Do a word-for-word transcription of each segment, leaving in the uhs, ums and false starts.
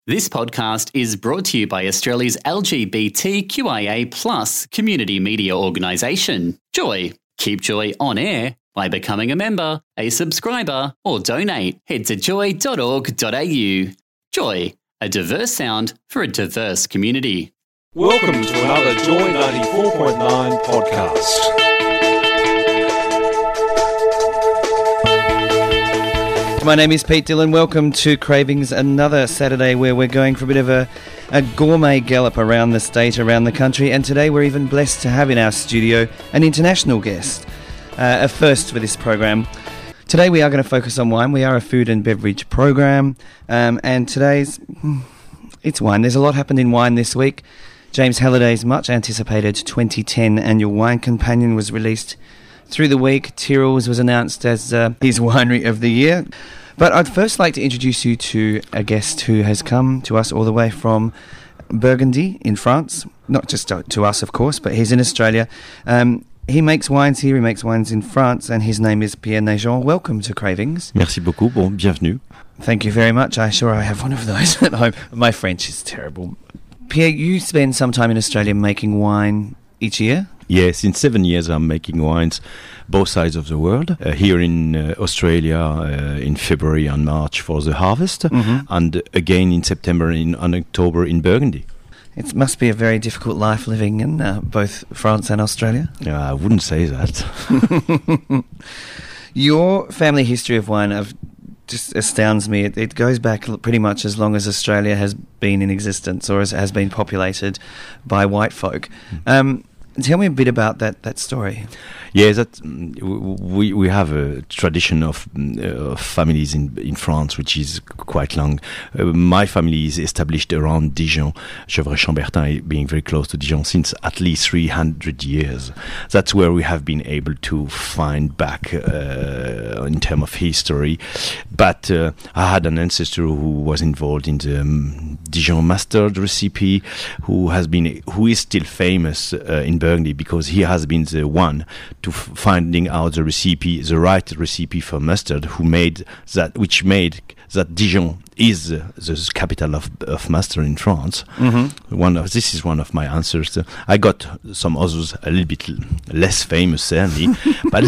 This podcast is brought to you by Australia's L G B T Q I A plus community media organisation, Joy. Keep Joy on air by becoming a member, a subscriber, or donate. Head to joy dot org dot a u. Joy, a diverse sound for a diverse community. Welcome to another Joy ninety-four point nine podcast. My name is Pete Dillon. Welcome to Cravings, another Saturday where we're going for a bit of a, a gourmet gallop around the state, around the country, and today we're even blessed to have in our studio an international guest, uh, a first for this program. Today we are going to focus on wine. We are a food and beverage program, um, and today's, it's wine. There's a lot happened in wine this week. James Halliday's much anticipated twenty ten annual Wine Companion was released through the week. Tyrrell's was announced as uh, his winery of the year. But I'd first like to introduce you to a guest who has come to us all the way from Burgundy in France. Not just to, to us, of course, but he's in Australia. Um, he makes wines here, he makes wines in France, and his name is Pierre Naigeon. Welcome to Cravings. Merci beaucoup. Bon, bienvenue. Thank you very much. I'm sure I have one of those at home. My French is terrible. Pierre, you spend some time in Australia making wine each year? Yes, in seven years I'm making wines both sides of the world. Uh, here in uh, Australia uh, in February and March for the harvest, mm-hmm. and again in September and October in Burgundy. It must be a very difficult life living in uh, both France and Australia. Uh, I wouldn't say that. Your family history of wine of just astounds me. It, it goes back pretty much as long as Australia has been in existence or has, has been populated by white folk. Mm. Um, Tell me a bit about that, that story. Yes, that, we we have a tradition of uh, families in in France, which is quite long. Uh, my family is established around Dijon, Gevrey-Chambertin being very close to Dijon since at least three hundred years. That's where we have been able to find back uh, in terms of history. But uh, I had an ancestor who was involved in the um, Dijon mustard recipe, who has been who is still famous uh, in Burgundy because he has been the one to f- finding out the recipe, the right recipe for mustard, who made that, which made that Dijon is uh, the capital of of mustard in France. Mm-hmm. One of this is one of my answers. Uh, I got some others a little bit l- less famous, certainly, but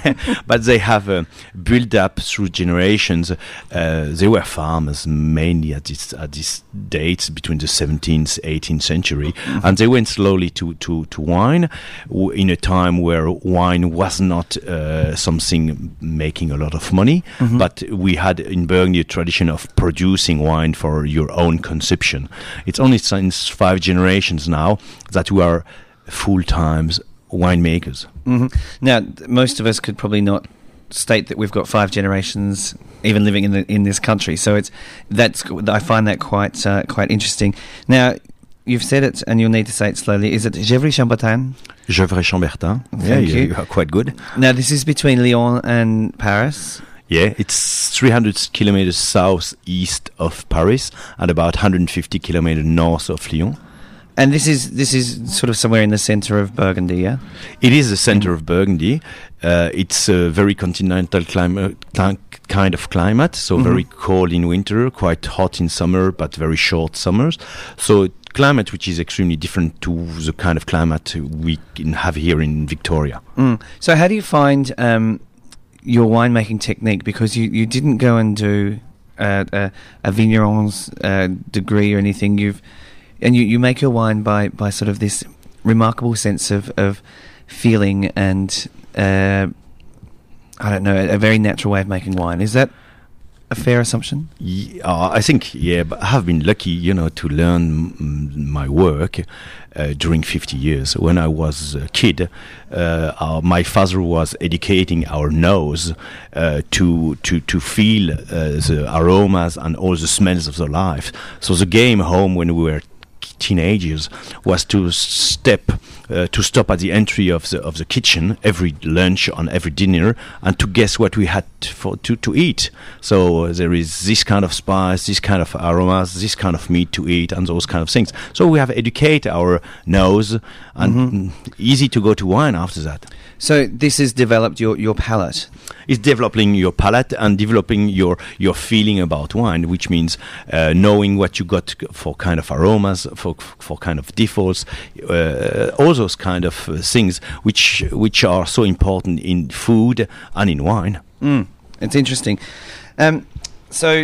but they have uh, built up through generations. Uh, they were farmers mainly at this at this date between the seventeenth, eighteenth century, mm-hmm. and they went slowly to to to wine w- in a time where wine was not uh, something making a lot of money, mm-hmm. but we had in Burgundy a tradition of producing wine for your own consumption. It's only since five generations now that we are full-time winemakers. Mm-hmm. Now, most of us could probably not state that we've got five generations even living in the, in this country. So it's that's I find that quite uh, quite interesting. Now, you've said it, and you'll need to say it slowly. Is it Gevrey-Chambertin? Gevrey-Chambertin. Thank yeah, you. You are quite good. Now, this is between Lyon and Paris. Yeah, it's three hundred kilometers southeast of Paris and about one hundred fifty kilometers north of Lyon. And this is this is sort of somewhere in the centre of Burgundy, yeah? It is the centre mm-hmm. of Burgundy. Uh, it's a very continental climate, kind of climate, so mm-hmm. very cold in winter, quite hot in summer, but very short summers. So climate which is extremely different to the kind of climate we can have here in Victoria. Mm. So how do you find um, your winemaking technique? Because you, you didn't go and do uh, a, a vigneron's uh, degree or anything. You've and you, you make your wine by, by sort of this remarkable sense of, of feeling and uh, I don't know, a, a very natural way of making wine. Is that a fair assumption? Yeah, uh, I think, yeah, but I have been lucky, you know, to learn m- my work uh, during fifty years. When I was a kid, uh, our, my father was educating our nose uh, to to to feel uh, the aromas and all the smells of the life. So the game home when we were teenagers was to step uh, to stop at the entry of the of the kitchen every lunch and every dinner and to guess what we had for to, to eat. So uh, there is this kind of spice, this kind of aromas, this kind of meat to eat, and those kind of things. So we have educate our nose, and mm-hmm. easy to go to wine after that. So this has developed your, your palate. It's developing your palate and developing your, your feeling about wine, which means uh, knowing what you got for kind of aromas, for for kind of defaults, uh, all those kind of uh, things which which are so important in food and in wine. Mm, it's interesting. Um, so.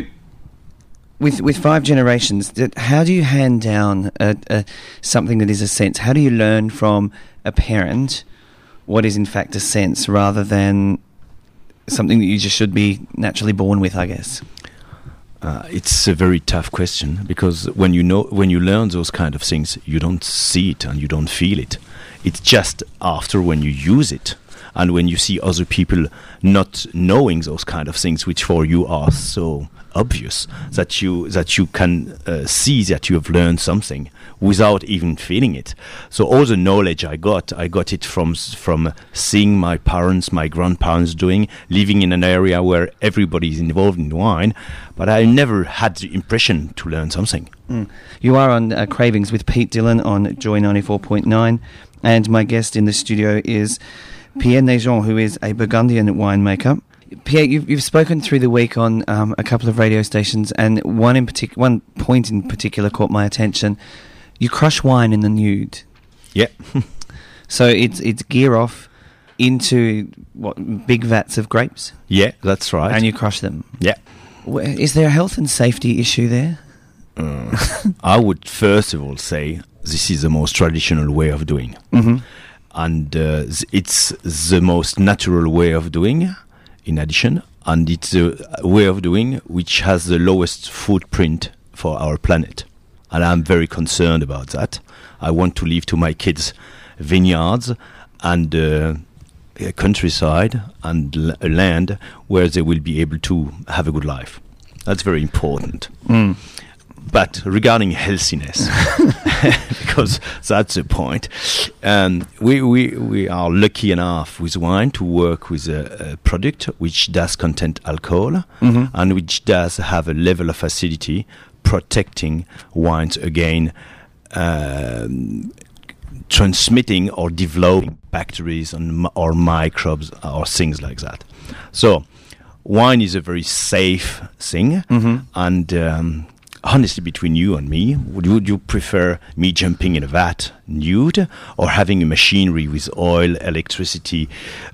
With with five generations, how do you hand down a, a, something that is a sense? How do you learn from a parent what is in fact a sense rather than something that you just should be naturally born with, I guess? Uh, it's a very tough question because when you know when you learn those kind of things, you don't see it and you don't feel it. It's just after when you use it. And when you see other people not knowing those kind of things, which for you are so obvious, that you that you can uh, see that you have learned something without even feeling it. So all the knowledge I got, I got it from from seeing my parents, my grandparents doing, living in an area where everybody is involved in wine, but I never had the impression to learn something. Mm. You are on uh, Cravings with Pete Dillon on Joy ninety-four point nine, and my guest in the studio is Pierre Naigeon, who is a Burgundian winemaker. Pierre, you've, you've spoken through the week on um, a couple of radio stations, and one in partic- one point in particular caught my attention. You crush wine in the nude. Yeah. So it's it's gear off into what big vats of grapes. Yeah, that's right. And you crush them. Yeah. Is there a health and safety issue there? Uh, I would first of all say this is the most traditional way of doing. Mm-hmm. And uh, it's the most natural way of doing, in addition, and it's a way of doing which has the lowest footprint for our planet. And I'm very concerned about that. I want to leave to my kids vineyards and uh, a countryside and l- a land where they will be able to have a good life. That's very important. Mm. But regarding healthiness, because that's the point, um, we, we, we are lucky enough with wine to work with a, a product which does contain alcohol mm-hmm. and which does have a level of acidity protecting wines again, um, transmitting or developing bacteria and, or microbes or things like that. So wine is a very safe thing, mm-hmm. and um, honestly, between you and me, would, would you prefer me jumping in a vat nude or having a machinery with oil, electricity,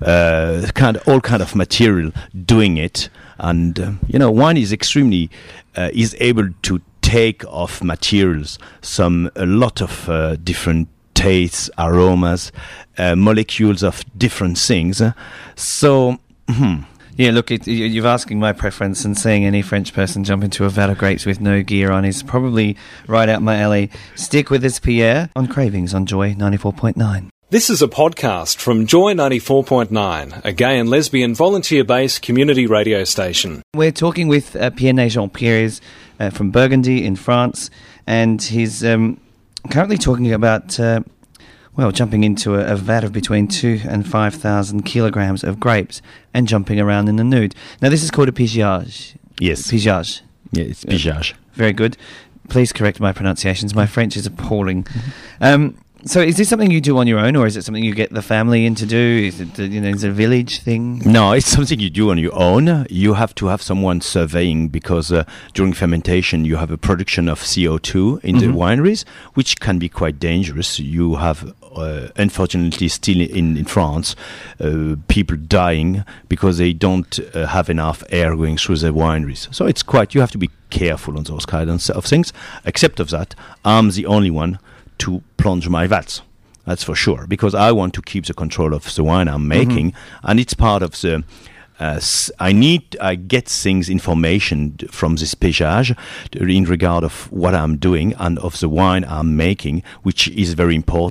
uh, kind of, all kind of material doing it? And uh, you know, wine is extremely uh, is able to take off materials, some a lot of uh, different tastes, aromas, uh, molecules of different things. So. Hmm, Yeah, look, it, you're asking my preference, and seeing any French person jump into a vat of grapes with no gear on is probably right out my alley. Stick with us, Pierre, on Cravings on Joy ninety-four point nine. This is a podcast from Joy ninety-four point nine, a gay and lesbian volunteer-based community radio station. We're talking with uh, Pierre Naigeon. Pierre is uh, from Burgundy in France, and he's um, currently talking about... Uh, Well, jumping into a, a vat of between two and five thousand kilograms of grapes and jumping around in the nude. Now, this is called a pigeage. Yes. Pigeage. Yeah, it's pigeage. Very good. Please correct my pronunciations. My French is appalling. Mm-hmm. Um, so, is this something you do on your own, or is it something you get the family in to do? Is it, you know, is it a village thing? No, it's something you do on your own. You have to have someone surveying because uh, during fermentation you have a production of C O two in Mm-hmm. the wineries, which can be quite dangerous. You have, uh, unfortunately, still in, in France, uh, people dying because they don't uh, have enough air going through the wineries. So it's quite, you have to be careful on those kinds of things. Except of that, I'm the only one to plunge my vats. That's for sure, because I want to keep the control of the wine I'm making, mm-hmm. and it's part of the. Uh, I need. I get things, information from this pigeage in regard of what I'm doing and of the wine I'm making, which is very important.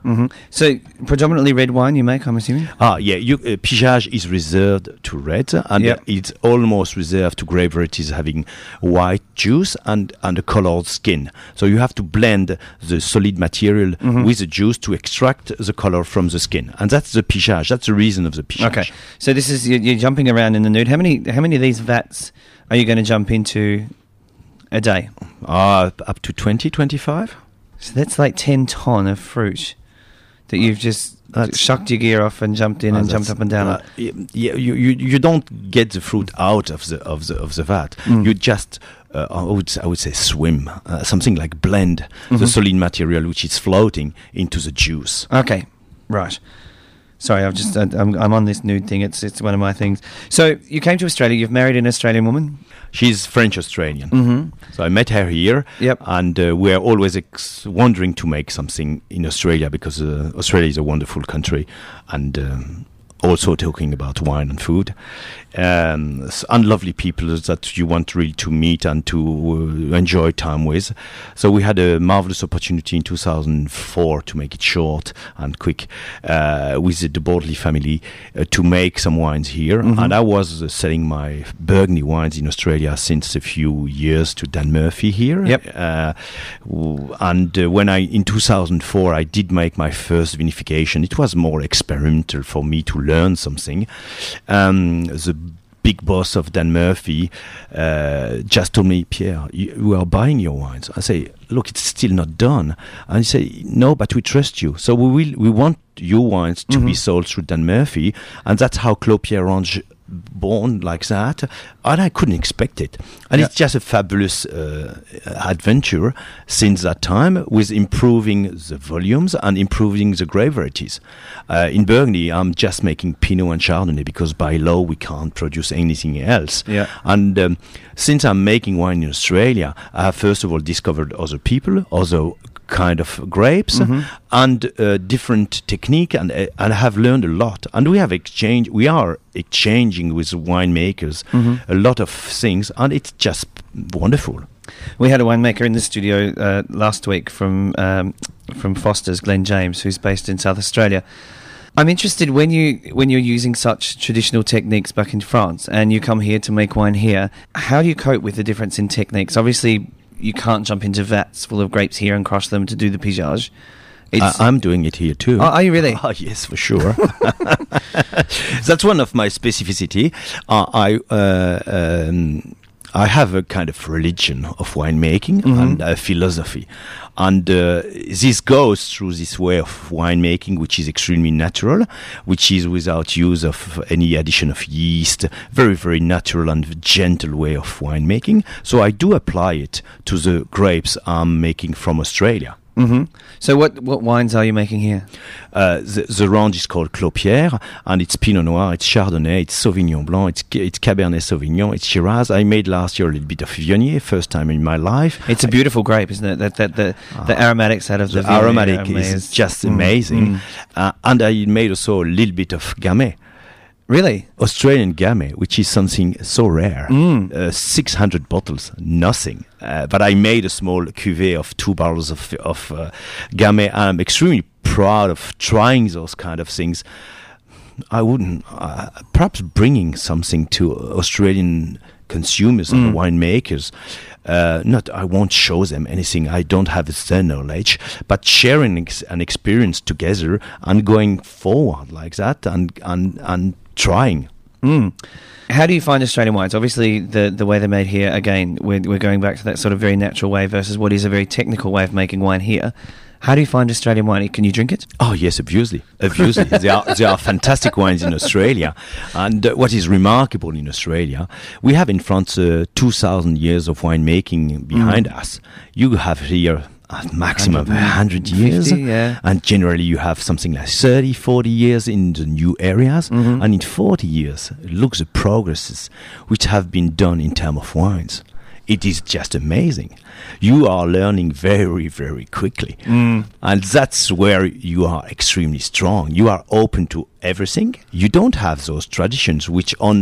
Mm-hmm. So predominantly red wine you make, I'm assuming? Ah, yeah. You, uh, Pigeage is reserved to red, and Yep. it's almost reserved to grape varieties having white juice and, and a colored skin. So you have to blend the solid material Mm-hmm. with the juice to extract the color from the skin, and that's the Pigeage. That's the reason of the Pigeage. Okay. So this is you're, you're jumping around in the nude. How many how many of these vats are you going to jump into a day? Uh, up to twenty, twenty-five. So that's like ten ton of fruit that you've just That's- shucked your gear off and jumped in Uh, and jumped that's- up and down. uh, y- yeah, you, you you don't get the fruit out of the of the of the vat. Mm. You just uh, I would s- I would say swim, uh, something like blend Mhm. the solid material which is floating into the juice. Okay, right. Sorry, I've just I'm I'm on this nude thing. It's it's one of my things. So you came to Australia. You've married an Australian woman. She's French Australian, Mm-hmm. so I met her here. Yep. And uh, we're always ex- wondering to make something in Australia because uh, Australia is a wonderful country, and um, also talking about wine and food, um, s- and lovely people that you want really to meet and to uh, enjoy time with. So we had a marvelous opportunity in two thousand four, to make it short and quick, uh, with the Bordley family uh, to make some wines here. Mhm. And I was uh, selling my Burgundy wines in Australia since a few years to Dan Murphy here. Yep. Uh, w- and uh, when I, in two thousand four, I did make my first vinification. It was more experimental for me to learn something. Um, the big boss of Dan Murphy uh, just told me, Pierre, you, you are buying your wines. I say, look, it's still not done. And he said, no, but we trust you. So we will. We want your wines to Mhm. be sold through Dan Murphy, and that's how Clos Pierre Range born like that. And I couldn't expect it. And Yeah. it's just a fabulous uh, adventure since that time, with improving the volumes and improving the grape varieties. Uh, in Burgundy, I'm just making Pinot and Chardonnay because by law we can't produce anything else. Yeah. And um, since I'm making wine in Australia, I have first of all discovered other people, other kind of grapes, Mhm. and uh, different technique, and uh, and I have learned a lot. And we have exchange. We are exchanging with winemakers Mhm. a lot of things, and it's just wonderful. We had a winemaker in the studio uh, last week from um, from Foster's, Glenn James, who's based in South Australia. I'm interested when you when you're using such traditional techniques back in France and you come here to make wine here. How do you cope with the difference in techniques? Obviously, you can't jump into vats full of grapes here and crush them to do the pigeage. It's, I, I'm doing it here too. Oh, are you really? Oh, yes, for sure. That's one of my specificity. Uh, I uh, um, I have a kind of religion of winemaking Mhm. and a philosophy, and uh, this goes through this way of winemaking, which is extremely natural, which is without use of any addition of yeast. Very, very natural and gentle way of winemaking. So I do apply it to the grapes I'm making from Australia. hmm So what what wines are you making here? Uh, the, the range is called Clos Pierre, and it's Pinot Noir, it's Chardonnay, it's Sauvignon Blanc, it's, it's Cabernet Sauvignon, it's Shiraz. I made last year a little bit of Viognier, first time in my life. It's a beautiful grape, isn't it? That that the the Ah. aromatics out of the, The Viognier aromatic are is amazing. just Mm, amazing. mm. Uh, and I made also a little bit of Gamay, Really? Australian Gamay, which is something so rare. Mm. Uh, six hundred bottles, nothing. Uh, but I made a small cuvée of two bottles of, of uh, Gamay, and I'm extremely proud of trying those kind of things. I wouldn't, uh, perhaps bringing something to Australian consumers Mm. and winemakers. Uh, not, I won't show them anything. I don't have their knowledge, but sharing ex- an experience together and going forward like that, and and and trying. Mm. How do you find Australian wines? Obviously, the the way they're made here, again, we're, we're going back to that sort of very natural way versus what is a very technical way of making wine here. How do you find Australian wine? Can you drink it? Oh yes, obviously, obviously there are there are fantastic wines in Australia, and uh, what is remarkable in Australia, we have in France uh, two thousand years of winemaking behind Mm. us. You have here a maximum of one hundred years, fifty, yeah. and generally you have something like thirty, forty years in the new areas, Mhm. and in forty years, look the progresses which have been done in terms of wines. It is just amazing. You are learning very, very quickly. Mm. And that's where you are extremely strong. You are open to everything. You don't have those traditions which on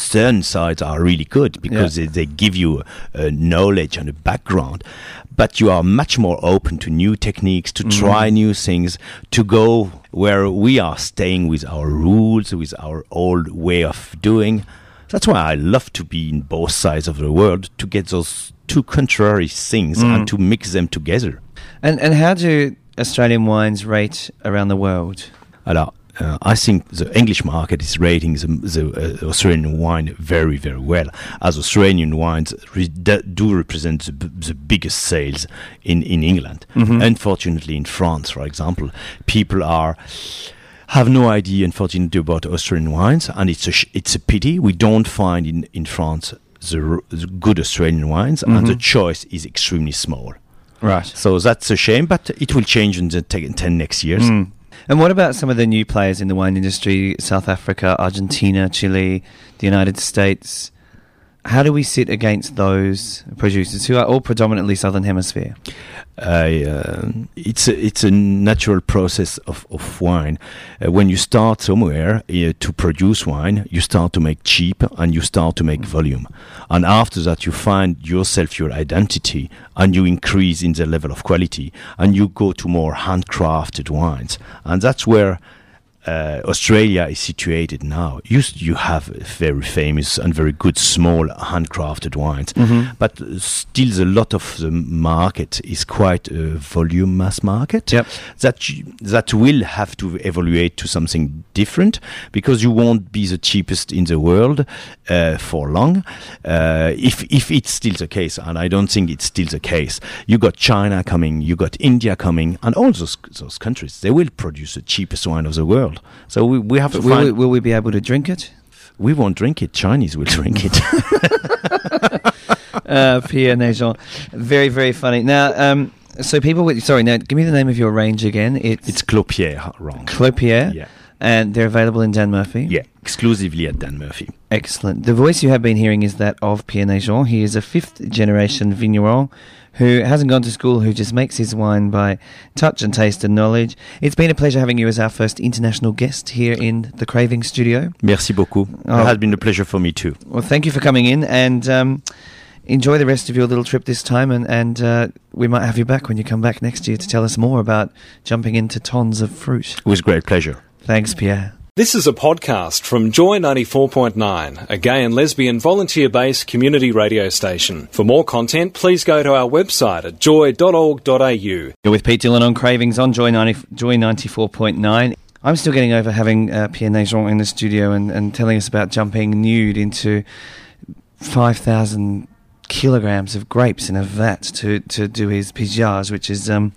certain sides are really good because Yeah. they, they give you a, a knowledge and a background, but you are much more open to new techniques, to try new things, to go where we are staying with our rules, with our old way of doing. That's why I love to be in both sides of the world, to get those two contrary things and to mix them together. And and how do Australian wines rate around the world? Alors, uh, I think the English market is rating the, the uh, Australian wine very, very well, as Australian wines re- d- do represent the, b- the biggest sales in, in England. Unfortunately, in France, for example, people are have no idea, unfortunately, about Australian wines, and it's a sh- it's a pity. We don't find in, in France the, r- the good Australian wines, and the choice is extremely small. Right. So that's a shame, but it will change in the te- ten next years. And what about some of the new players in the wine industry? South Africa, Argentina, Chile, the United States. How do we sit against those producers who are all predominantly Southern Hemisphere? I, uh, it's a, it's a natural process of, of wine. Uh, when you start somewhere uh, to produce wine, you start to make cheap and you start to make volume. And after that, you find yourself, your identity, and you increase in the level of quality, and you go to more handcrafted wines. And that's where Uh, Australia is situated now. You s- you have very famous and very good small handcrafted wines, but uh, still a lot of the market is quite a volume mass market. Yep. That y- that will have to evaluate to something different, because you won't be the cheapest in the world uh, for long. Uh, if if it's still the case, and I don't think it's still the case, you got China coming, you got India coming, and all those those countries, they will produce the cheapest wine of the world. So we, we have to Will find... we, will we be able to drink it? We won't drink it. Chinese will drink it. uh, Pierre Naigeon. Very, very funny. Now, um, so people with... Sorry, now, give me the name of your range again. It's, It's Clopierre, wrong. Clopierre. Yeah. And they're available in Dan Murphy. Yeah, exclusively at Dan Murphy. Excellent. The voice you have been hearing is that of Pierre Naigeon. He is a fifth-generation vigneron who hasn't gone to school, who just makes his wine by touch and taste and knowledge. It's been a pleasure having you as our first international guest here in the Craving studio. Merci beaucoup. Oh. It has been a pleasure for me too. Well, thank you for coming in, and um, enjoy the rest of your little trip this time, and, and uh, we might have you back when you come back next year to tell us more about jumping into tons of fruit. It was great pleasure. Thanks, Pierre. This is a podcast from Joy ninety-four point nine, a gay and lesbian volunteer-based community radio station. For more content, please go to our website at joy dot org dot a u. You're with Pete Dillon on Cravings on Joy ninety, Joy ninety-four point nine. I'm still getting over having uh, Pierre Naigeon in the studio and, and telling us about jumping nude into five thousand kilograms of grapes in a vat to, to do his pigeage, which is... Um,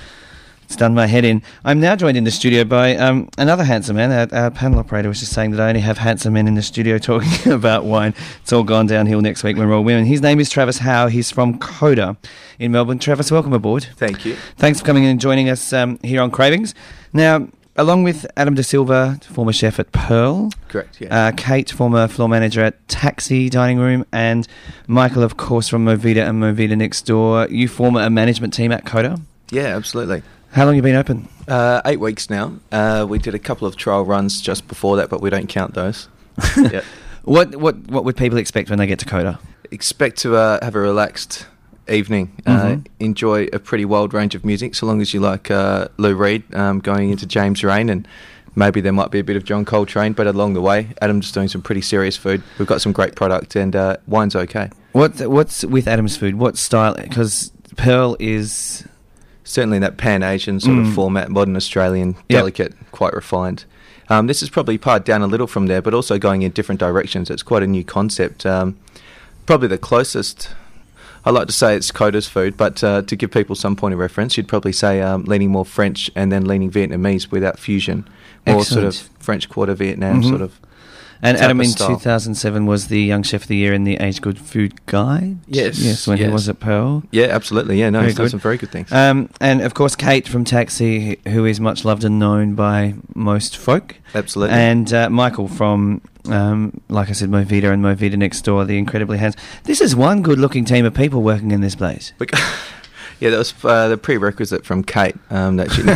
It's done my head in. I'm now joined in the studio by um, another handsome man. Our, our panel operator was just saying that I only have handsome men in the studio talking about wine. It's all gone downhill next week when we're all women. His name is Travis Howe. He's from Coda in Melbourne. Travis, welcome aboard. Thank you. Thanks for coming in and joining us um, here on Cravings. Now, along with Adam De Silva, former chef at Pearl, Correct, yeah. uh, Kate, former floor manager at Taxi Dining Room, and Michael, of course, from Movida and Movida Next Door. You form a management team at Coda. yeah, absolutely. How long have you been open? Uh, eight weeks now. Uh, we did a couple of trial runs just before that, but we don't count those. yeah. What what what would people expect when they get to Coda? Expect to uh, have a relaxed evening. Uh, Mhm. enjoy a pretty wild range of music, so long as you like uh, Lou Reed, um, going into James Rain, and maybe there might be a bit of John Coltrane, but along the way, Adam's doing some pretty serious food. We've got some great product, and uh, wine's okay. What what's with Adam's food? What style? Because Pearl is Certainly in that Pan-Asian sort Mm. of format, modern Australian, Yep. delicate, quite refined. Um, this is probably pared down a little from there, but also going in different directions. It's quite a new concept. Um, probably the closest, I like to say it's Coda's food, but uh, to give people some point of reference, you'd probably say um, leaning more French and then leaning Vietnamese without fusion. More sort of Excellent. French Quarter Vietnam Mhm. sort of. and type Adam of in style. two thousand seven was the Young Chef of the Year in the Age Good Food Guide. Yes, yes, when he yes. was at Pearl. Yeah, absolutely. Yeah, no, Very he's done good. some very good things. Um, and of course, Kate from Taxi, who is much loved and known by most folk. absolutely. And uh, Michael from, um, like I said, Movida and Movida Next Door, the incredibly handsome. This is one good-looking team of people working in this place. Bec- Yeah, that was uh, the prerequisite from Kate. Um, that she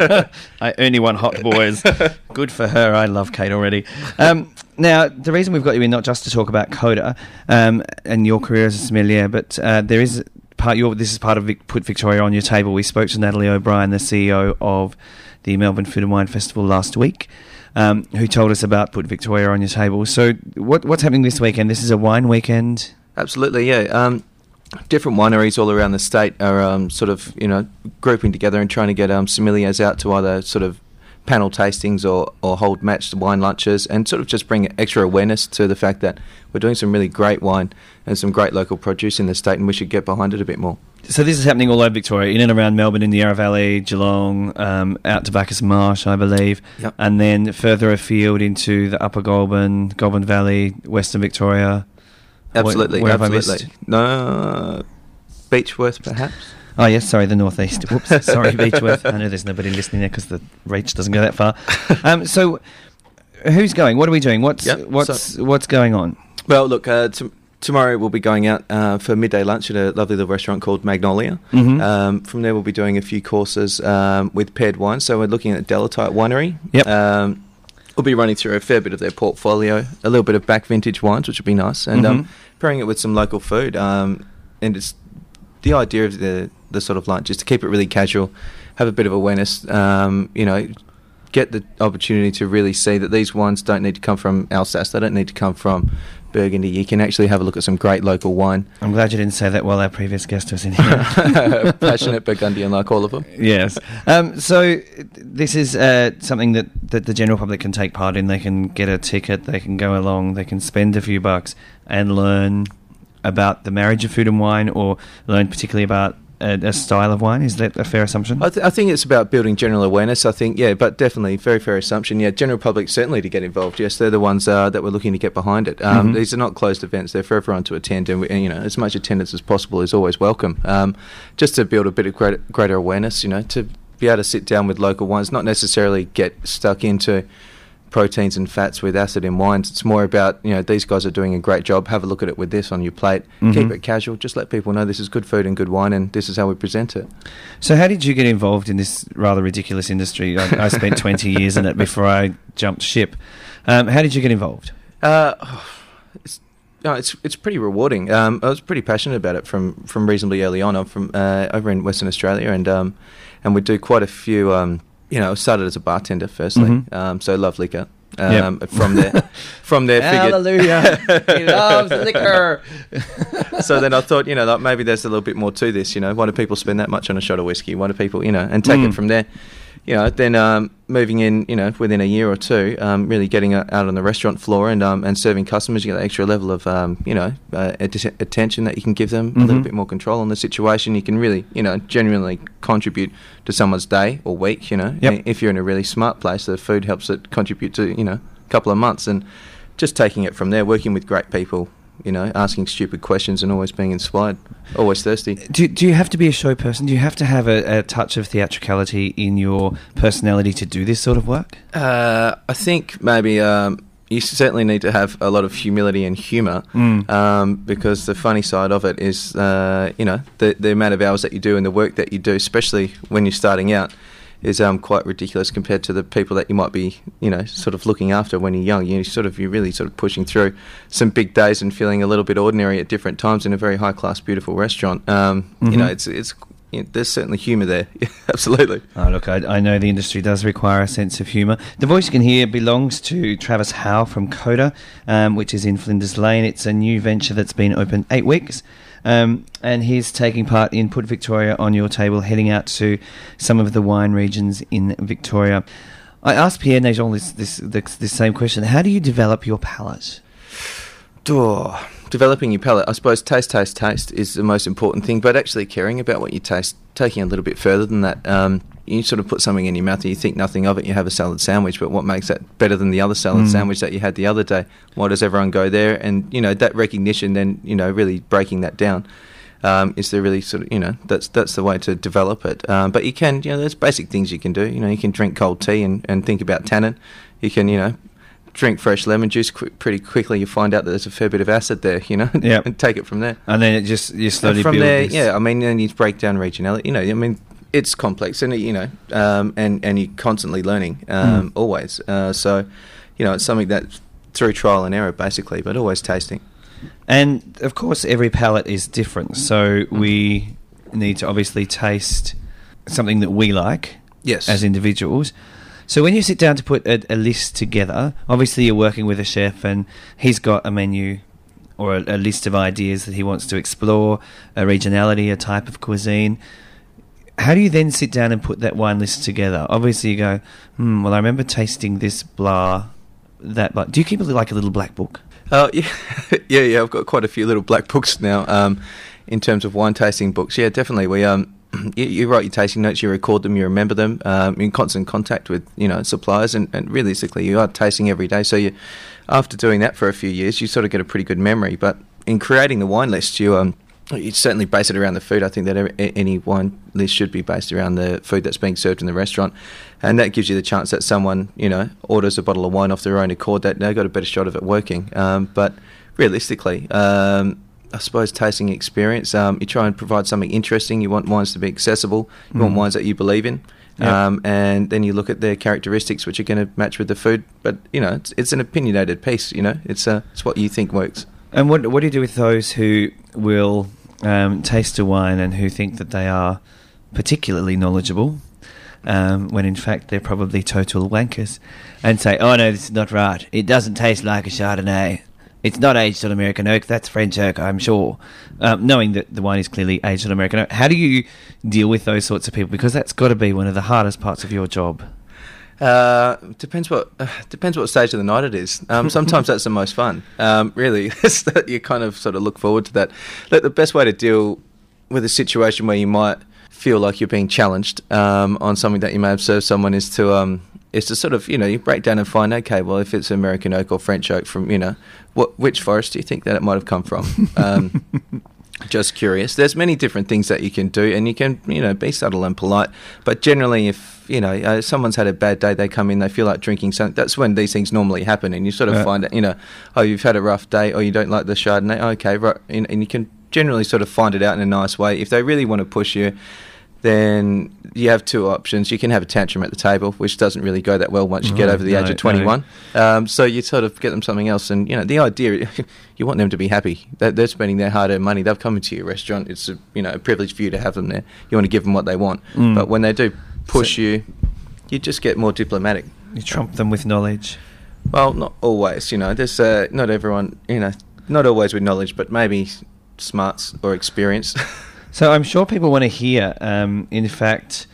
I only want hot boys. Good for her. I love Kate already. Um, now, the reason we've got you in not just to talk about Coda um, and your career as a sommelier, but uh, there is part. Your, this is part of Vic, Put Victoria on Your Table. We spoke to Natalie O'Brien, the C E O of the Melbourne Food and Wine Festival last week, um, who told us about Put Victoria on Your Table. So, what, what's happening this weekend? This is a wine weekend. Absolutely, yeah. Um, different wineries all around the state are um, sort of, you know, grouping together and trying to get um, sommeliers out to either sort of panel tastings or, or hold matched wine lunches and sort of just bring extra awareness to the fact that we're doing some really great wine and some great local produce in the state, and we should get behind it a bit more. So this is happening all over Victoria, in and around Melbourne, in the Yarra Valley, Geelong, um, out to Bacchus Marsh, I believe, yep. and then further afield into the Upper Goulburn, Goulburn Valley, Western Victoria. Absolutely, where, where absolutely. Have I missed? No, Beechworth, perhaps. Oh, yes, sorry, the northeast. Whoops, sorry, Beechworth. I know there's nobody listening there because the reach doesn't go that far. Um, so, who's going? What are we doing? What's yep, what's so, what's going on? Well, look, uh, t- tomorrow we'll be going out uh, for midday lunch at a lovely little restaurant called Magnolia. Mm-hmm. Um, from there, we'll be doing a few courses um, with paired wines. So we're looking at Delatite Winery. Yep. Um, we'll be running through a fair bit of their portfolio, a little bit of back vintage wines, which will be nice, and mm-hmm. um, pairing it with some local food. Um, and it's the idea of the the sort of lunch is to keep it really casual, have a bit of awareness, um, you know, get the opportunity to really see that these wines don't need to come from Alsace, they don't need to come from Burgundy. You can actually have a look at some great local wine. I'm glad you didn't say that while our previous guest was in here. Passionate Burgundian like all of them. Yes. Um, so this is uh, something that, that the general public can take part in. They can get a ticket, they can go along, they can spend a few bucks and learn about the marriage of food and wine, or learn particularly about A, a style of wine. Is that a fair assumption? I, th- I think it's about building general awareness. I think, yeah, but definitely very fair assumption. Yeah, general public certainly to get involved. Yes, they're the ones uh, that we're looking to get behind it. Um, mm-hmm. These are not closed events; they're for everyone to attend, and, we, and you know, as much attendance as possible is always welcome. Um, just to build a bit of greater, greater awareness, you know, to be able to sit down with local wines, not necessarily get stuck into proteins and fats with acid in wines. It's more about, you know, these guys are doing a great job. Have a look at it with this on your plate. Mm-hmm. Keep it casual. Just let people know this is good food and good wine, and this is how we present it. So how did you get involved in this rather ridiculous industry? I, I spent twenty years in it before I jumped ship. Um, how did you get involved? Uh, it's, no, it's it's pretty rewarding. Um, I was pretty passionate about it from, from reasonably early on. I'm from uh, over in Western Australia, and um, and we do quite a few. Um, you know, I started as a bartender firstly, mm-hmm. um, so love liquor. Um, yep. From there, from there, figured, hallelujah, he loves liquor. So then I thought, you know, like maybe there's a little bit more to this. You know, why do people spend that much on a shot of whiskey? Why do people, you know, and take mm. it from there. You know, then um, moving in, you know, within a year or two, um, really getting out on the restaurant floor and um, and serving customers, you get that extra level of, um, you know, uh, att- attention that you can give them, mm-hmm. a little bit more control on the situation. You can really, you know, genuinely contribute to someone's day or week, you know. Yep. If you're in a really smart place, the food helps it contribute to, you know, a couple of months. And just taking it from there, working with great people, you know, asking stupid questions and always being inspired, always thirsty. Do, do you have to be a show person? Do you have to have a, a touch of theatricality in your personality to do this sort of work? Uh, I think maybe um, you certainly need to have a lot of humility and humour, mm. um, because the funny side of it is, uh, you know, the, the amount of hours that you do and the work that you do, especially when you're starting out, is um, quite ridiculous compared to the people that you might be, you know, sort of looking after when you're young. You sort of, you're really sort of pushing through some big days and feeling a little bit ordinary at different times in a very high class, beautiful restaurant. Um, mm-hmm. You know, it's it's you know, there's certainly humour there. Absolutely. Oh, look, I, I know the industry does require a sense of humour. The voice you can hear belongs to Travis Howe from Coda, um, which is in Flinders Lane. It's a new venture that's been open eight weeks. Um, and he's taking part in Put Victoria on Your Table, heading out to some of the wine regions in Victoria. I asked Pierre Naigeon this, this, this, this same question. How do you develop your palate? Oh, developing your palate, I suppose taste, taste, taste is the most important thing, but actually caring about what you taste, taking a little bit further than that. Um, you sort of put something in your mouth and you think nothing of it, you have a salad sandwich, but what makes that better than the other salad mm. sandwich that you had the other day? Why does everyone go there? And, you know, that recognition then, you know, really breaking that down um, is the really sort of, you know, that's that's the way to develop it. Um, but you can, you know, there's basic things you can do. You know, you can drink cold tea and, and think about tannin. You can, you know, drink fresh lemon juice qu- pretty quickly. You find out that there's a fair bit of acid there, you know, Yep. and take it from there. And then it just you slowly And from build there, this. yeah, I mean, then you break down regionality. You know, I mean, it's complex, and you know, um, and and you're constantly learning, um, Mm. always. Uh, so, you know, it's something that through trial and error, basically, but always tasting. And of course, every palate is different, so we need to obviously taste something that we like Yes. as individuals. So when you sit down to put a, a list together, obviously you're working with a chef and he's got a menu or a, a list of ideas that he wants to explore, a regionality, a type of cuisine. How do you then sit down and put that wine list together? Obviously you go, hmm, well, I remember tasting this blah, that blah. Do you keep it like a little black book? Oh yeah, yeah, yeah. I've got quite a few little black books now. Um, in terms of wine tasting books, yeah, definitely. We um, you, you write your tasting notes, you record them, you remember them. Um, you're in constant contact with you know suppliers, and, and realistically, you are tasting every day. So you, after doing that for a few years, you sort of get a pretty good memory. But in creating the wine list, you um, you certainly base it around the food. I think that every, any wine list should be based around the food that's being served in the restaurant. And that gives you the chance that someone, you know, orders a bottle of wine off their own accord, that they've got a better shot of it working. Um, but realistically, um, I suppose tasting experience, um, you try and provide something interesting. You want wines to be accessible. You Mm. want wines that you believe in. Yep. Um, and then you look at their characteristics, which are going to match with the food. But, you know, it's, it's an opinionated piece, you know. It's, uh, it's what you think works. And what what do you do with those who will um, taste a wine and who think that they are particularly knowledgeable, um, when in fact they're probably total wankers, and say, "Oh no, this is not right. It doesn't taste like a Chardonnay. It's not aged on American oak. That's French oak, I'm sure." Um, knowing that the wine is clearly aged on American oak, how do you deal with those sorts of people? Because that's got to be one of the hardest parts of your job. Uh, depends what uh, depends what stage of the night it is. Um, sometimes that's the most fun. Um, really, it's that you kind of sort of look forward to that. Look, the best way to deal with a situation where you might feel like you're being challenged um, on something that you may have served someone is to um, is to sort of you know you break down and find, okay, well, if it's American oak or French oak from you know what which forest do you think that it might have come from? Um, Just curious. There's many different things that you can do, and you can, you know, be subtle and polite. But generally, if you know uh, someone's had a bad day, they come in, they feel like drinking something. That's when these things normally happen, and you sort of Yeah. find it. You know, oh, you've had a rough day, or you don't like the Chardonnay. Okay, right, and, and you can generally sort of find it out in a nice way. If they really want to push you, then you have two options. You can have a tantrum at the table, which doesn't really go that well once you get Oh, over the no, age no. of twenty-one. Um, so you sort of get them something else, and you know the idea, you want them to be happy. They're, they're spending their hard-earned money. They've come into your restaurant. It's a, you know a privilege for you to have them there. You want to give them what they want, Mm. but when they do push So- you, you just get more diplomatic. You trump them with knowledge. Well, not always. You know, there's uh, not everyone. You know, not always with knowledge, but maybe smarts or experience. So I'm sure people want to hear, um, in fact,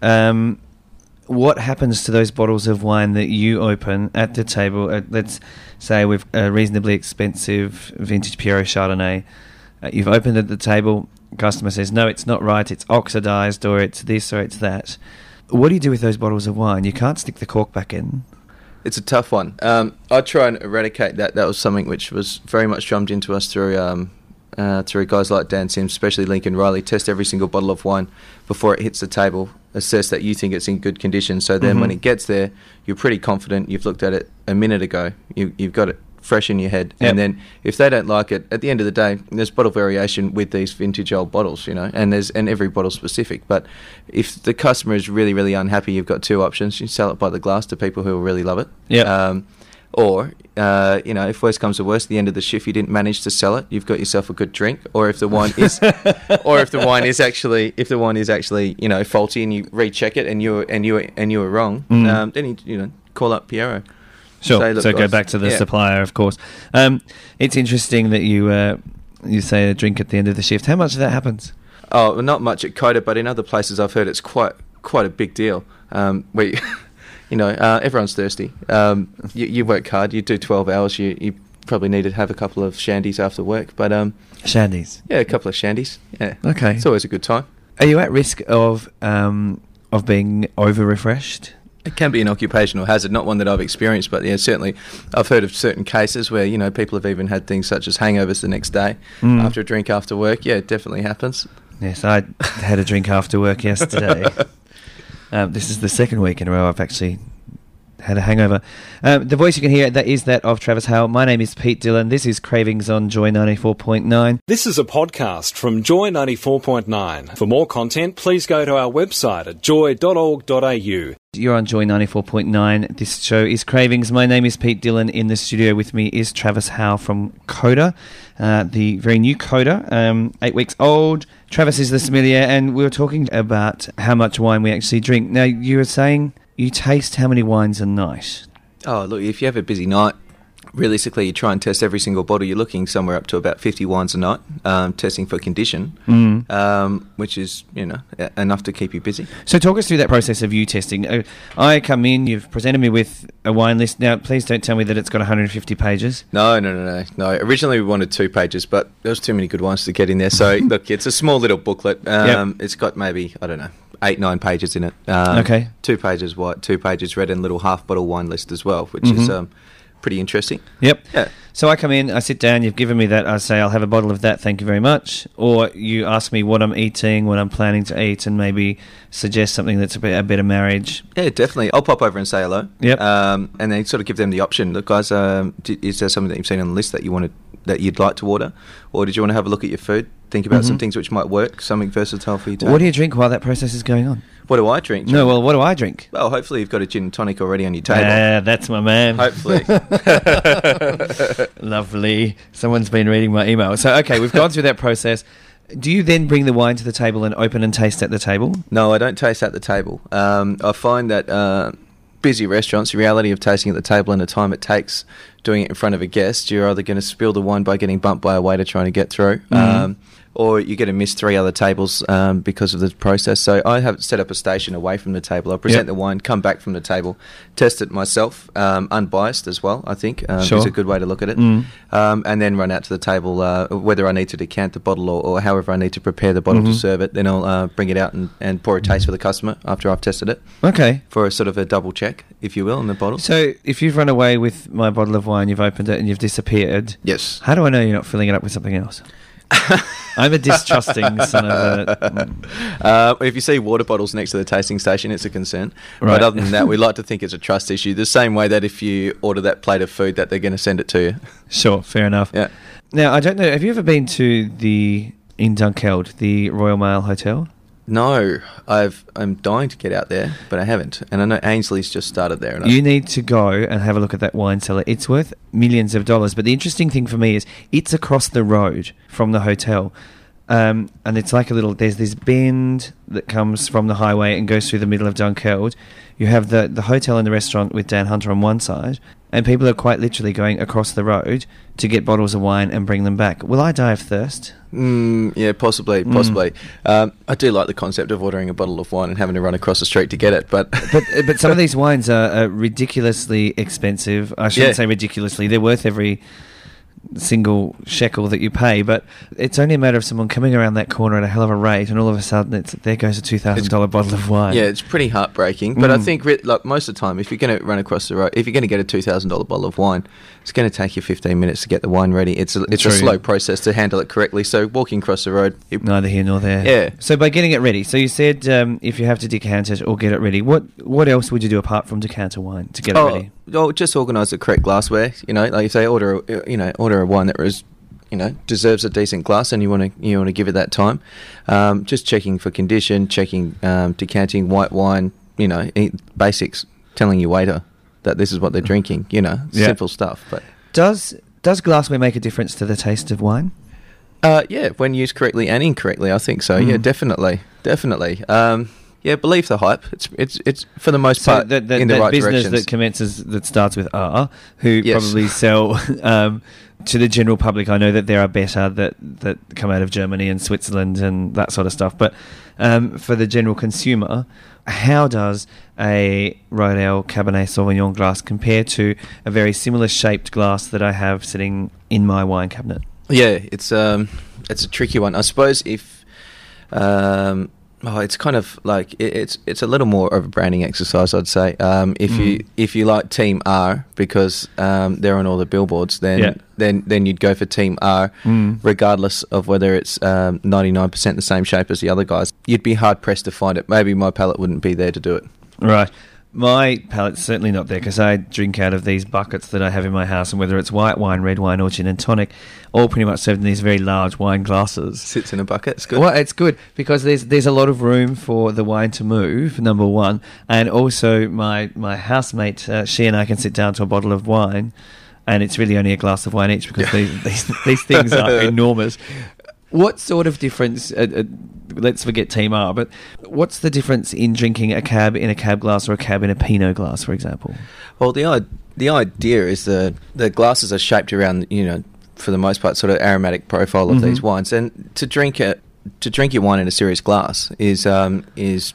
um, what happens to those bottles of wine that you open at the table. Uh, let's say with a reasonably expensive vintage Pierrot Chardonnay. Uh, you've opened at the table, customer says, no, it's not right, it's oxidized, or it's this, or it's that. What do you do with those bottles of wine? You can't stick the cork back in. It's a tough one. Um, I try and eradicate that. That was something which was very much drummed into us through um, uh, through guys like Dan Sims, especially Lincoln Riley. Test every single bottle of wine before it hits the table. Assess that you think it's in good condition. So then Mhm. when it gets there, you're pretty confident. You've looked at it a minute ago. You, you've got it fresh in your head. Yep. And then if they don't like it, at the end of the day, there's bottle variation with these vintage old bottles, you know, and there's and every bottle's specific. But if the customer is really, really unhappy, you've got two options. You sell it by the glass to people who will really love it. Yep. Um, or, uh, you know, if worst comes to worst, at the end of the shift you didn't manage to sell it, you've got yourself a good drink. Or if the wine is, or if the wine is actually, if the wine is actually, you know, faulty, and you recheck it and you were, and you were, and you were wrong, Mm. um, then you, you know, call up Pierrot. Sure. Say, look, so go guys, back to the yeah. supplier, of course. Um, it's interesting that you uh, you say a drink at the end of the shift. How much of that happens? Oh, well, not much at Coda, but in other places I've heard it's quite quite a big deal. Um, where you, you know, uh, everyone's thirsty. Um, you, you work hard. You do twelve hours. You, you probably need to have a couple of shandies after work. But um, Shandies. yeah, a couple of shandies. Yeah, Okay. it's always a good time. Are you at risk of um, of being over refreshed? It can be an occupational hazard, not one that I've experienced, but yeah, certainly I've heard of certain cases where, you know, people have even had things such as hangovers the next day Mm. after a drink after work. Yeah, it definitely happens. Yes, I had a drink after work yesterday. um, this is the second week in a row I've actually had a hangover. Um, the voice you can hear, that is that of Travis Howe. My name is Pete Dillon. This is Cravings on Joy ninety-four point nine. This is a podcast from Joy ninety-four point nine. For more content, please go to our website at joy dot org dot a u. You're on Joy ninety-four point nine. This show is Cravings. My name is Pete Dillon. In the studio with me is Travis Howe from Coda, uh, the very new Coda, um, eight weeks old. Travis is the sommelier, and we were talking about how much wine we actually drink. Now, you were saying you taste how many wines a night? Oh, look, if you have a busy night, realistically, you try and test every single bottle. You're looking somewhere up to about fifty wines a night, um, testing for condition, mm. um, which is, you know, enough to keep you busy. So talk us through that process of you testing. Uh, I come in, you've presented me with a wine list. Now, please don't tell me that it's got one hundred fifty pages. No, no, no, no. no. Originally, we wanted two pages, but there was too many good wines to get in there. So, look, it's a small little booklet. Um, yep. It's got maybe, I don't know, eight, nine pages in it. Um, okay. Two pages white, two pages red, and a little half-bottle wine list as well, which mm-hmm. is... Um, pretty interesting. Yep. Yeah. So I come in, I sit down, you've given me that, I say, I'll have a bottle of that, thank you very much. Or you ask me what I'm eating, what I'm planning to eat, and maybe suggest something that's a, bit, a better marriage. Yeah, definitely. I'll pop over and say hello. Yep. Um, and then sort of give them the option. Look, guys, um, d- is there something that you've seen on the list that you wanted, that you'd like to order? Or did you want to have a look at your food? Think about mm-hmm. some things which might work, something versatile for you to What do you drink while that process is going on? What do I drink? No, well, what do I drink? Well, hopefully you've got a gin and tonic already on your table. Yeah, that's my man. Hopefully. Lovely. Someone's been reading my email. So, okay, we've gone through that process. Do you then bring the wine to the table and open and taste at the table? No, I don't taste at the table. Um, I find that uh, busy restaurants, the reality of tasting at the table and the time it takes doing it in front of a guest, you're either going to spill the wine by getting bumped by a waiter trying to get through, mm-hmm. um, or you're going to miss three other tables um, because of the process. So I have set up a station away from the table. I present yep. the wine, come back from the table, test it myself, um, unbiased as well, I think, um, sure. is a good way to look at it, mm. um, and then run out to the table, uh, whether I need to decant the bottle or, or however I need to prepare the bottle mm-hmm. to serve it, then I'll uh, bring it out and, and pour a taste for the customer after I've tested it. Okay. For a sort of a double check, if you will, on the bottle. So if you've run away with my bottle of wine, you've opened it and you've disappeared. Yes. How do I know you're not filling it up with something else? I'm a distrusting son of a... Uh, if you see water bottles next to the tasting station, it's a concern. Right. But other than that, we like to think it's a trust issue. The same way that if you order that plate of food, that they're going to send it to you. Sure, fair enough. Yeah. Now, I don't know, have you ever been to the, in Dunkeld, the Royal Mail Hotel? No, I've, I'm dying to get out there, but I haven't. And I know Ainsley's just started there. And you need to go and have a look at that wine cellar. It's worth millions of dollars. But the interesting thing for me is it's across the road from the hotel. Um, and it's like a little... There's this bend that comes from the highway and goes through the middle of Dunkeld. You have the, the hotel and the restaurant with Dan Hunter on one side, and people are quite literally going across the road to get bottles of wine and bring them back. Will I die of thirst? Mm, yeah, possibly, possibly. Mm. Um, I do like the concept of ordering a bottle of wine and having to run across the street to get it, but... but but some of these wines are, are ridiculously expensive. I shouldn't yeah. say ridiculously. They're worth every single shekel that you pay, but it's only a matter of someone coming around that corner at a hell of a rate, and all of a sudden it's, there goes a two thousand dollars bottle of wine. Yeah, it's pretty heartbreaking, but mm. I think like most of the time, if you're going to run across the road, if you're going to get a two thousand dollars bottle of wine, it's going to take you fifteen minutes to get the wine ready. It's a, it's True. a slow process to handle it correctly, so walking across the road... It, Neither here nor there. Yeah. So by getting it ready, so you said um, if you have to decant it or get it ready, what what else would you do apart from decant a wine to get oh, it ready? Oh, just organise the correct glassware, you know, like if they order, a, you know, order a wine that was... you know, deserves a decent glass, and you want to you want to give it that time. Um, just checking for condition, checking um, decanting white wine, you know, eat basics. Telling your waiter that this is what they're drinking, you know, yeah. simple stuff. But does does glassware make a difference to the taste of wine? Uh, yeah, when used correctly and incorrectly, I think so. Mm. Yeah, definitely, definitely. Um, yeah, believe the hype. It's it's it's for the most so part the, the, in the that right business directions. That commences that starts with R, who yes. probably sell um, to the general public. I know that there are better that that come out of Germany and Switzerland and that sort of stuff, but um, for the general consumer, how does a Rodale Cabernet Sauvignon glass compare to a very similar shaped glass that I have sitting in my wine cabinet? Yeah, it's um, it's a tricky one. I suppose if um. Oh, it's kind of like it, it's it's a little more of a branding exercise, I'd say. Um, if mm. you if you like Team R because um, they're on all the billboards, then yeah. then then you'd go for Team R, mm. regardless of whether it's um, ninety-nine percent the same shape as the other guys. You'd be hard pressed to find it. Maybe my palate wouldn't be there to do it. Right. my palate's certainly not there because I drink out of these buckets that I have in my house, and whether it's white wine, red wine, or gin and tonic, all pretty much served in these very large wine glasses. Sits in a bucket. It's good. Well, it's good because there's there's a lot of room for the wine to move, number one, and also my my housemate, uh, she and I can sit down to a bottle of wine, and it's really only a glass of wine each because these, these these things are enormous. What sort of difference, uh, uh, let's forget Team R, but what's the difference in drinking a cab in a cab glass or a cab in a Pinot glass, for example? Well, the i- the idea is the the glasses are shaped around, you know, for the most part, sort of aromatic profile of Mm-hmm. these wines, and to drink it, to drink your wine in a serious glass is um, is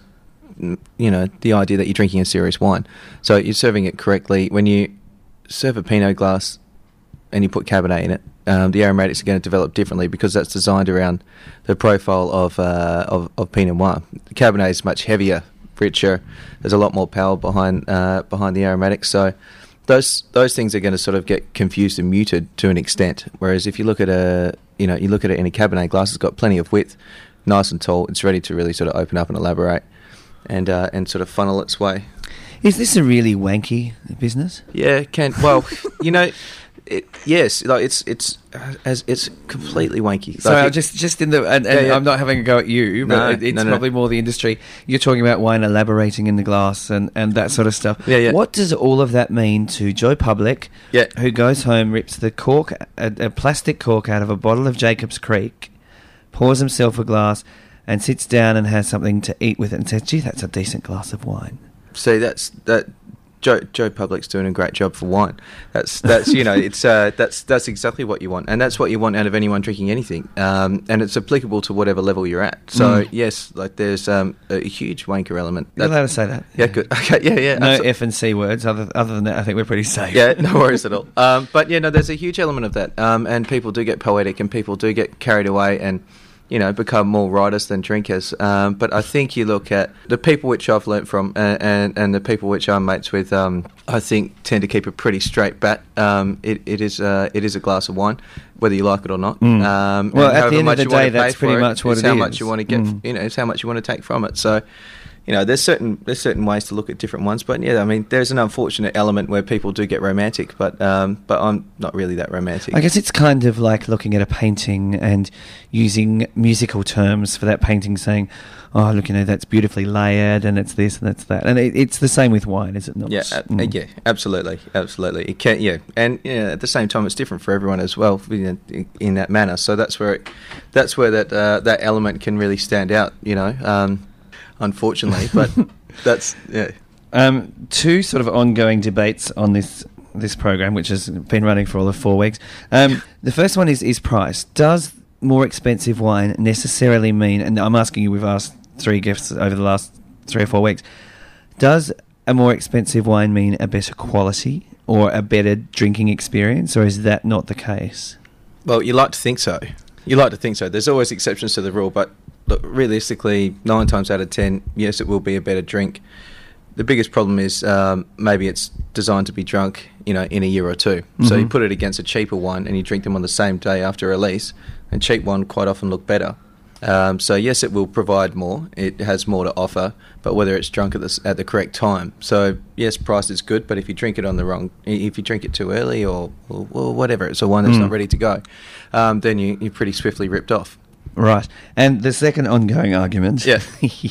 you know, the idea that you're drinking a serious wine. So you're serving it correctly. When you serve a Pinot glass and you put Cabernet in it, um, the aromatics are going to develop differently because that's designed around the profile of uh, of, of Pinot Noir. The Cabernet is much heavier, richer. There's a lot more power behind uh, behind the aromatics. So those those things are going to sort of get confused and muted to an extent. Whereas if you look at a you know you look at it in a Cabernet glass, it's got plenty of width, nice and tall. It's ready to really sort of open up and elaborate, and uh, and sort of funnel its way. Is this a really wanky business? Yeah, can well, you know. It, yes, like it's it's as it's completely wanky. So Like I it- just just in the and, and Yeah, yeah. I'm not having a go at you, but No, it, it's no, no. probably more the industry. You're talking about wine elaborating in the glass and, and that sort of stuff. Yeah, yeah. What does all of that mean to Joe Public, Yeah. who goes home, rips the cork, a, a plastic cork out of a bottle of Jacob's Creek, pours himself a glass, and sits down and has something to eat with it, and says, "Gee, that's a decent glass of wine." See, that's that. Joe Joe Public's doing a great job for wine. That's that's you know it's uh, that's that's exactly what you want, and that's what you want out of anyone drinking anything. Um, and it's applicable to whatever level you're at. So Mm. yes, like there's um, a huge wanker element. You're That- allowed to say that. yeah, good. Okay, yeah, yeah. No absolutely. F and C words. Other other than that, I think we're pretty safe. Yeah, no worries at all. Um, but yeah, no, there's a huge element of that, um, and people do get poetic, and people do get carried away, and you know, become more writers than drinkers. Um, but I think you look at the people which I've learnt from, and and, and the people which I'm mates with. Um, I think tend to keep a pretty straight bat. Um, it it is uh, it is a glass of wine, whether you like it or not. Mm. Um, Well, and at the however end of much the you wanna day, pay that's for pretty it, much what it's it how is. much you want to get. Mm. You know, it's how much you want to take from it. So. You know, there's certain there's certain ways to look at different ones, but yeah, I mean, there's an unfortunate element where people do get romantic, but um, but I'm not really that romantic. I guess it's kind of like looking at a painting and using musical terms for that painting, saying, "Oh, look, you know, that's beautifully layered, and it's this and that's that." And it, it's the same with wine, is it not? Yeah, uh, Mm. yeah, absolutely, absolutely. It can, yeah, and yeah, at the same time, it's different for everyone as well, you know, in, in that manner. So that's where it, that's where that uh, that element can really stand out. You know, um, unfortunately, but that's yeah. Um, two sort of ongoing debates on this this program, which has been running for all of four weeks. Um, the first one is is price. Does more expensive wine necessarily mean? And I'm asking you. We've asked three gifts over the last three or four weeks. Does a more expensive wine mean a better quality or a better drinking experience, or is that not the case? Well, you like to think so. You like to think so. There's always exceptions to the rule, but look, realistically, nine times out of ten, yes, it will be a better drink. The biggest problem is um, maybe it's designed to be drunk, you know, in a year or two. So you Mhm. put it against a cheaper one, and you drink them on the same day after release. And cheap one quite often look better. Um, so yes, it will provide more. It has more to offer, but whether it's drunk at the s- at the correct time. So yes, price is good, but if you drink it on the wrong, i- if you drink it too early or, or, or whatever, it's a wine that's Mm. not ready to go, um, then you you're pretty swiftly ripped off. Right. And the second ongoing argument. Yeah.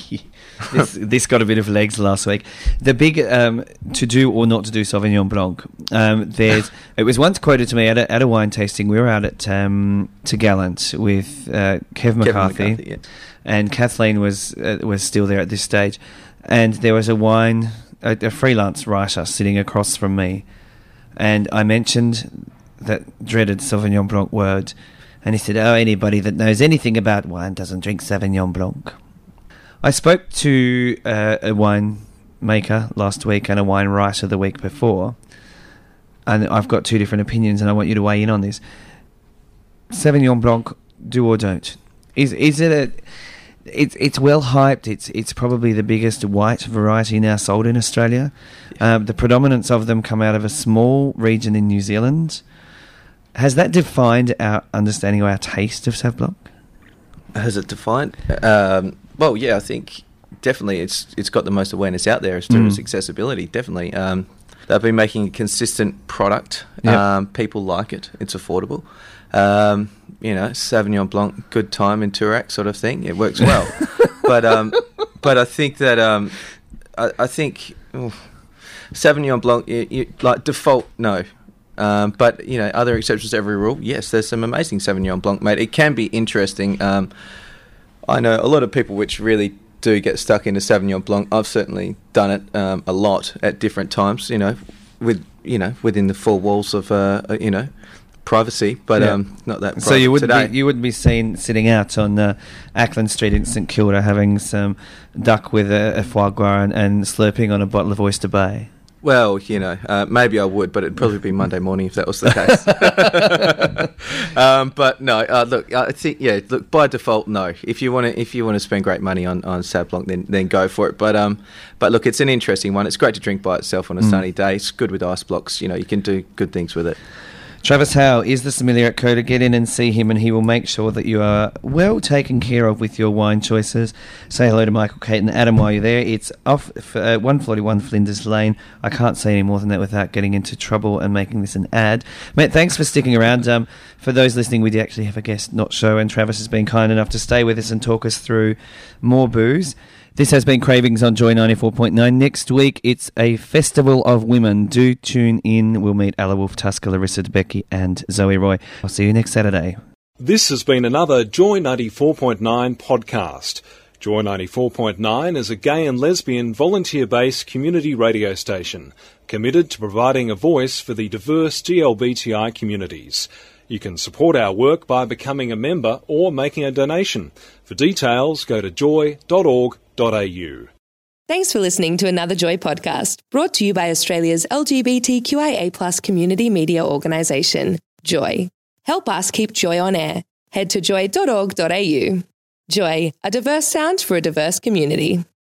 this, this got a bit of legs last week. The big um, to do or not to do Sauvignon Blanc. Um, there's. It was once quoted to me at a, at a wine tasting. We were out at um, to Gallant with uh, Kev McCarthy, McCarthy, yeah. and Kathleen was uh, was still there at this stage. And there was a wine, a, a freelance writer sitting across from me, and I mentioned that dreaded Sauvignon Blanc word. And he said, "Oh, anybody that knows anything about wine doesn't drink Sauvignon Blanc." I spoke to uh, a wine maker last week and a wine writer the week before, and I've got two different opinions, and I want you to weigh in on this. Sauvignon Blanc, do or don't? Is is it a? It's it's well hyped. It's it's probably the biggest white variety now sold in Australia. Um, the predominance of them come out of a small region in New Zealand. Has that defined our understanding of our taste of Sauv Blanc? Has it defined? Um, well, yeah, I think definitely it's it's got the most awareness out there as to Mm. its accessibility. Definitely, um, they've been making a consistent product. Yep. Um, people like it. It's affordable. Um, you know, Sauvignon Blanc, good time in Toorak sort of thing. It works well. but um, but I think that um, I, I think oh, Sauvignon Blanc, you, you, like default, no. Um, but, you know, other exceptions to every rule, yes, there's some amazing Sauvignon Blanc made. It can be interesting. Um, I know a lot of people which really do get stuck into Sauvignon Blanc. I've certainly done it um, a lot at different times, you know, with you know within the four walls of, uh, you know, privacy, but Yeah. um, not that private So you wouldn't today. be you wouldn't be seen sitting out on uh, Ackland Street in St Kilda having some duck with a, a foie gras and, and slurping on a bottle of Oyster Bay. Well, you know, uh, maybe I would, but it'd probably be Monday morning if that was the case. um, but no, uh, look, I think yeah, look by default, no. If you want to, if you want to spend great money on on Sauv Blanc, then then go for it. But um, but look, it's an interesting one. It's great to drink by itself on a Mm. sunny day. It's good with ice blocks. You know, you can do good things with it. Travis Howe is the sommelier at Coda. Get in and see him, and he will make sure that you are well taken care of with your wine choices. Say hello to Michael, Kate, and Adam while you're there. It's off for, uh, one forty-one Flinders Lane. I can't say any more than that without getting into trouble and making this an ad. Mate, thanks for sticking around. Um, for those listening, we do actually have a guest not show, and Travis has been kind enough to stay with us and talk us through more booze. This has been Cravings on Joy ninety-four point nine. Next week, it's a festival of women. Do tune in. We'll meet Ella Wolf, Tusker, Larissa DeBecky, and Zoe Roy. I'll see you next Saturday. This has been another Joy ninety-four point nine podcast. Joy ninety-four point nine is a gay and lesbian volunteer-based community radio station committed to providing a voice for the diverse G L B T I communities. You can support our work by becoming a member or making a donation. For details, go to joy dot org dot a u. Thanks for listening to another Joy podcast, brought to you by Australia's L G B T Q I A plus community media organisation, Joy. Help us keep Joy on air. Head to joy dot org dot a u. Joy, a diverse sound for a diverse community.